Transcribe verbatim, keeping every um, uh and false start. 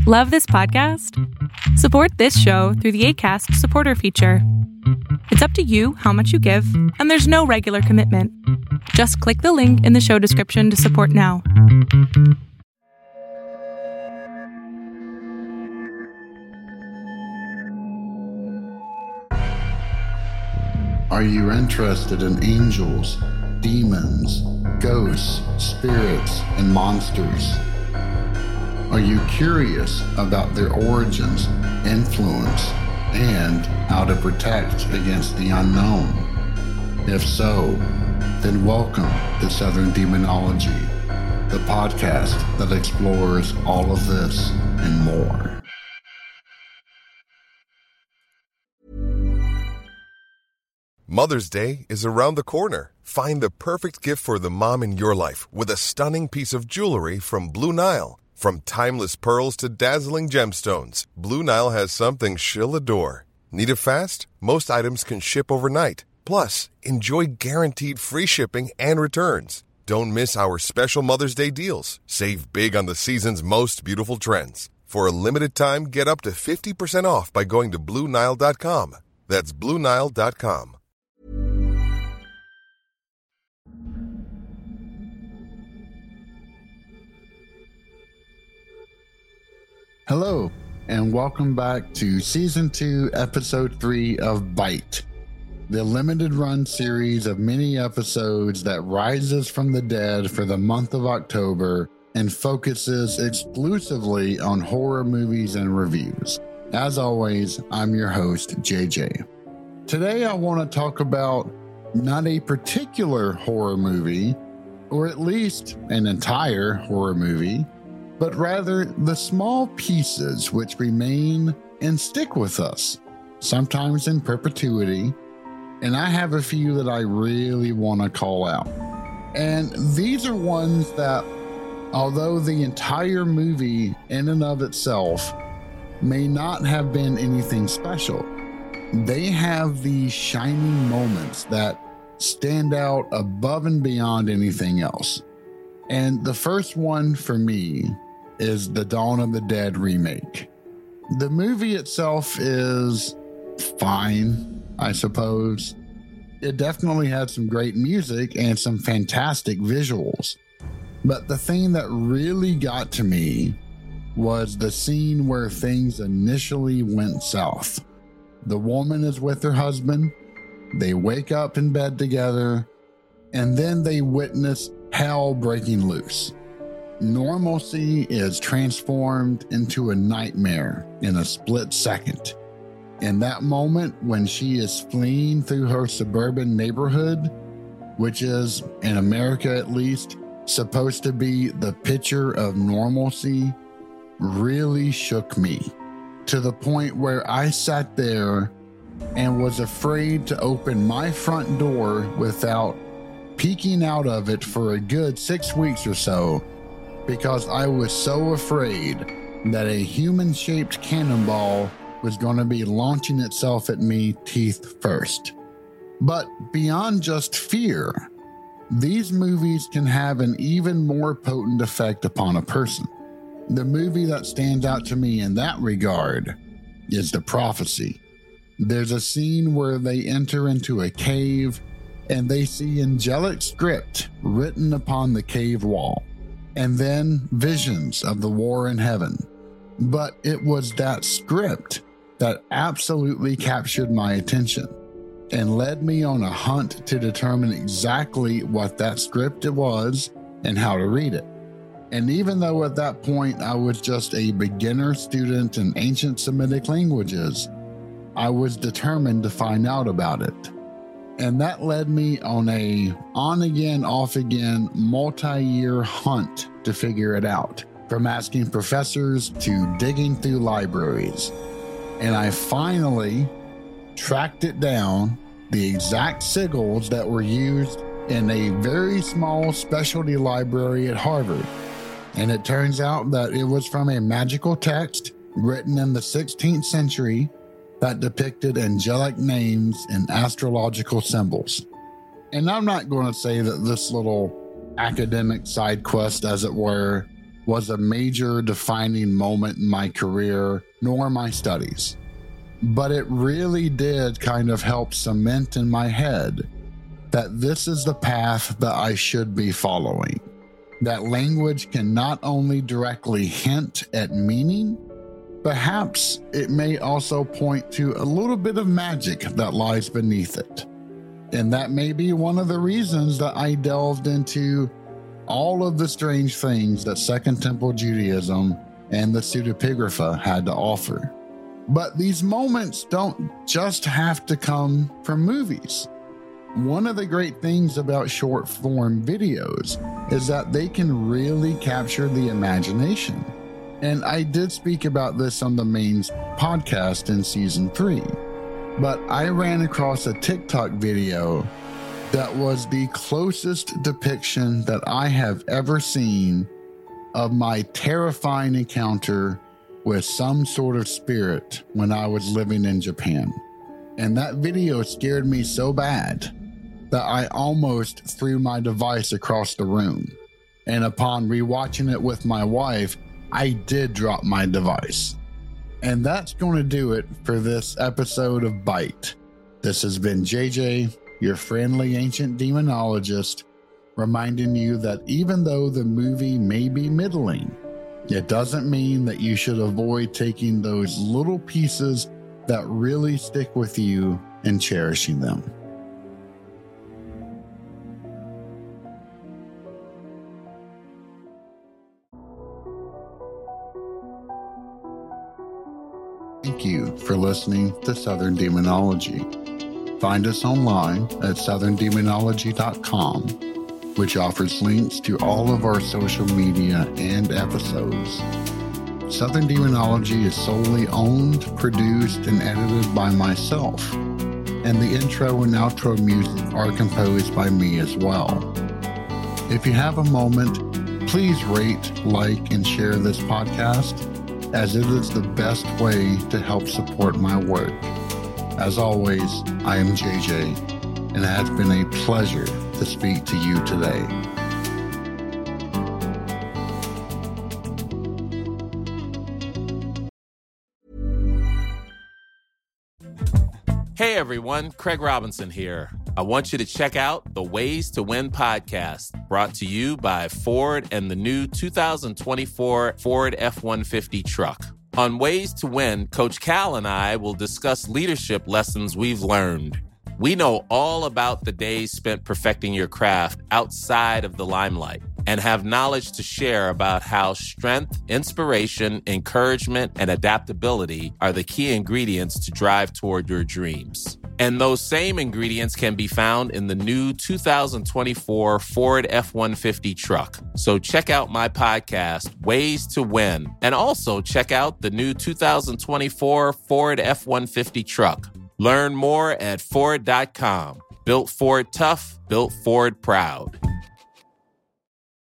Love this podcast? Support this show through the Acast supporter feature. It's up to you how much you give, and there's no regular commitment. Just click the link in the show description to support now. Are you interested in angels, demons, ghosts, spirits, and monsters? Are you curious about their origins, influence, and how to protect against the unknown? If so, then welcome to Southern Demonology, the podcast that explores all of this and more. Mother's Day is around the corner. Find the perfect gift for the mom in your life with a stunning piece of jewelry from Blue Nile. From timeless pearls to dazzling gemstones, Blue Nile has something she'll adore. Need it fast? Most items can ship overnight. Plus, enjoy guaranteed free shipping and returns. Don't miss our special Mother's Day deals. Save big on the season's most beautiful trends. For a limited time, get up to fifty percent off by going to Blue Nile dot com. That's Blue Nile dot com. Hello, and welcome back to Season two, Episode three of Bite, the limited run series of mini episodes that rises from the dead for the month of October and focuses exclusively on horror movies and reviews. As always, I'm your host, J J. Today I want to talk about not a particular horror movie, or at least an entire horror movie, but rather the small pieces which remain and stick with us, sometimes in perpetuity, and I have a few that I really want to call out. And these are ones that, although the entire movie in and of itself may not have been anything special, they have these shining moments that stand out above and beyond anything else. And the first one for me is the Dawn of the Dead remake. The movie itself is fine, I suppose. It definitely had some great music and some fantastic visuals. But the thing that really got to me was the scene where things initially went south. The woman is with her husband, they wake up in bed together, and then they witness hell breaking loose. Normalcy is transformed into a nightmare in a split second. In that moment, when she is fleeing through her suburban neighborhood, which is, in America at least, supposed to be the picture of normalcy, really shook me to the point where I sat there and was afraid to open my front door without peeking out of it for a good six weeks or so, because I was so afraid that a human-shaped cannonball was going to be launching itself at me teeth first. But beyond just fear, these movies can have an even more potent effect upon a person. The movie that stands out to me in that regard is The Prophecy. There's a scene where they enter into a cave and they see angelic script written upon the cave wall, and then visions of the war in heaven. But it was that script that absolutely captured my attention and led me on a hunt to determine exactly what that script it was and how to read it. And even though at that point I was just a beginner student in ancient Semitic languages, I was determined to find out about it. And that led me on a on-again, off-again, multi-year hunt to figure it out, from asking professors to digging through libraries. And I finally tracked it down, the exact sigils that were used in a very small specialty library at Harvard. And it turns out that it was from a magical text written in the sixteenth century that depicted angelic names and astrological symbols. And I'm not going to say that this little academic side quest, as it were, was a major defining moment in my career nor my studies. But it really did kind of help cement in my head that this is the path that I should be following. That language can not only directly hint at meaning, perhaps it may also point to a little bit of magic that lies beneath it. And that may be one of the reasons that I delved into all of the strange things that Second Temple Judaism and the pseudepigrapha had to offer. But these moments don't just have to come from movies. One of the great things about short form videos is that they can really capture the imagination. And I did speak about this on the main podcast in season three. But I ran across a TikTok video that was the closest depiction that I have ever seen of my terrifying encounter with some sort of spirit when I was living in Japan. And that video scared me so bad that I almost threw my device across the room. And upon rewatching it with my wife, I did drop my device. And that's going to do it for this episode of Bite. This has been J J, your friendly ancient demonologist, reminding you that even though the movie may be middling, it doesn't mean that you should avoid taking those little pieces that really stick with you and cherishing them. Thank you for listening to Southern Demonology. Find us online at southern demonology dot com, which offers links to all of our social media and episodes. Southern Demonology is solely owned, produced, and edited by myself, and the intro and outro music are composed by me as well. If you have a moment, please rate, like, and share this podcast, as it is the best way to help support my work. As always, I am J J, and it has been a pleasure to speak to you today. Hey everyone, Craig Robinson here. I want you to check out the Ways to Win podcast, brought to you by Ford and the new two thousand twenty-four Ford F one fifty truck. On Ways to Win, Coach Cal and I will discuss leadership lessons we've learned. We know all about the days spent perfecting your craft outside of the limelight and have knowledge to share about how strength, inspiration, encouragement, and adaptability are the key ingredients to drive toward your dreams. And those same ingredients can be found in the new two thousand twenty-four Ford F one fifty truck. So check out my podcast, Ways to Win, and also check out the new two thousand twenty-four Ford F one fifty truck. Learn more at Ford dot com. Built Ford tough, built Ford proud.